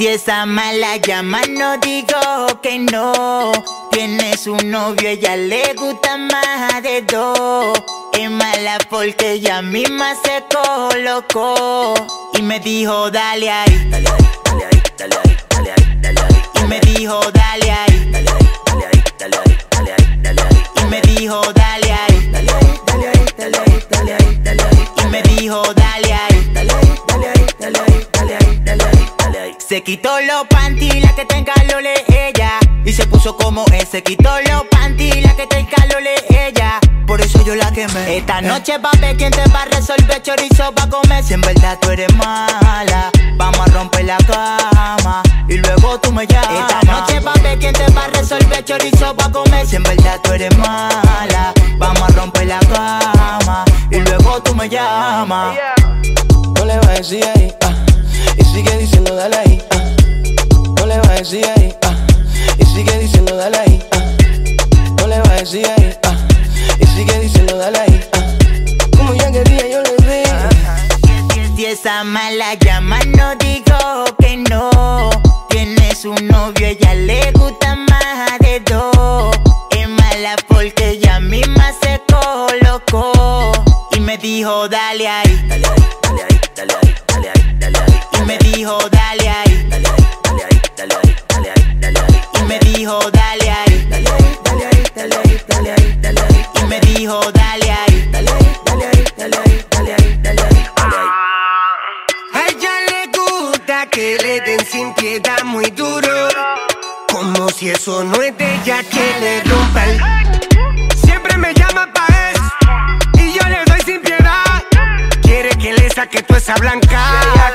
Si esa mala llama no digo que no. Tienes un novio, ella le gusta más de dos. Es mala porque ella misma se colocó y me dijo dale ahí, dale ahí, dale ahí, dale ahí, dale ahí, dale ahí. Y me dijo dale ahí, dale ahí, dale ahí, dale ahí, dale ahí, dale ahí. Y me dijo dale ahí, dale ahí, dale ahí, dale ahí, dale ahí, dale ahí. Y me dijo dale ahí, dale ahí, dale ahí, dale ahí, dale ahí, dale ahí, dale ahí. Se quitó los panty, la que te encalole ella, y se puso como él. Se quitó los panty, la que te encalole ella, por eso yo la quemé. Esta noche va a ver quién te va a resolver chorizo pa' comer. Si en verdad tú eres mala, vamos a romper la cama y luego tú me llamas. Esta noche va a ver quién te va a resolver chorizo pa' comer. Si en verdad tú eres mala, vamos a romper la cama y luego tú me llamas. No le vas a decir ahí, y sigue diciendo dale ahí, No le vas a decir ahí, y sigue diciendo dale ahí, No le vas a decir ahí, y sigue diciendo dale ahí, Como ya quería yo le di. Si esa mala llama no digo que no. Tienes un novio, ella le gusta más de dos. Es mala porque ella misma se colocó y me dijo dale ahí, dale ahí, dale ahí, dale ahí, dale ahí, dale ahí. Y me dijo dale ahí, dale ahí, dale ahí, dale ahí, dale ahí, dale ahí. Y me dijo dale ahí, dale ahí, dale ahí, dale ahí, dale ahí, dale ahí. Y me dijo dale ahí, dale ahí, dale ahí, dale ahí, dale ahí, dale ahí, dale ahí. A ella le gusta que le den sin piedad muy duro, como si eso no es de ella que le rompa el. Siempre me llama pa' eso y yo le doy sin piedad. Quiere que le saque toda esa blanca.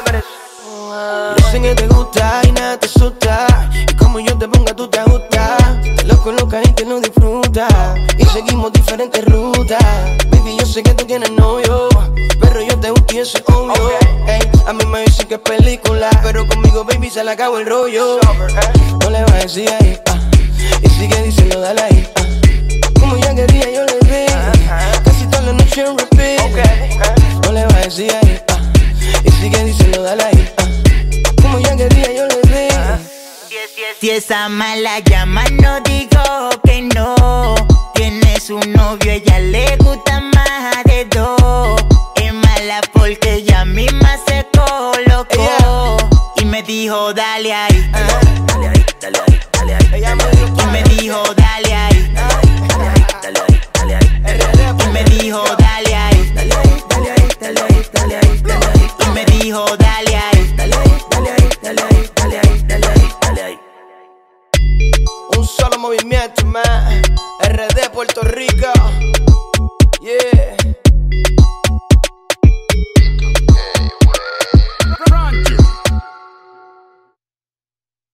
Yo sé que te gusta y nada te asusta, y como yo te ponga tú te ajustas. Te lo colocas y te lo disfrutas, y seguimos diferentes rutas. Baby, yo sé que tú tienes novio, pero yo te gusto y eso es obvio. Ey, a mí me dicen que es película, pero conmigo, baby, se le acabó el rollo. No le vas a decir ahí, y sigue diciendo dale ahí, Como ya quería yo le di, casi toda la noche en repeat. No le vas a decir ahí, y sigue diciendo dale ahí, Como ya quería yo le di. Si esa mala llama no digo que no. Tienes un novio, ella le gusta más de dos. Es mala porque ella misma se colocó y me dijo dale ahí, dale ahí, dale ahí, dale ahí. Y me dijo dale ahí, dale ahí, dale ahí, dale ahí. Y me dijo dale ahí, dale ahí, dale ahí, dale ahí, dale ahí, dale ahí. Y me dijo dale ahí, dale ahí, dale ahí, dale ahí, dale ahí, dale ahí, dale ahí. Un solo movimiento, man. RD Puerto Rico. Yeah.